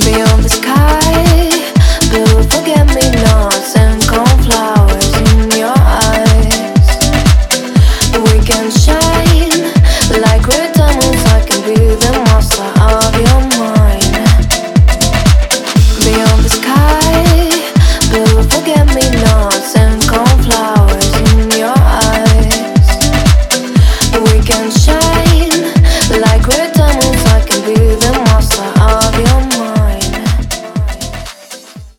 Beyond the sky, blue forget-me-nots and cornflowers in your eyes. We can shine like red diamonds. I can be the master of your mind. Beyond the sky, blue forget-me-nots and cornflowers in your eyes. We can shine like red diamonds. I can be the master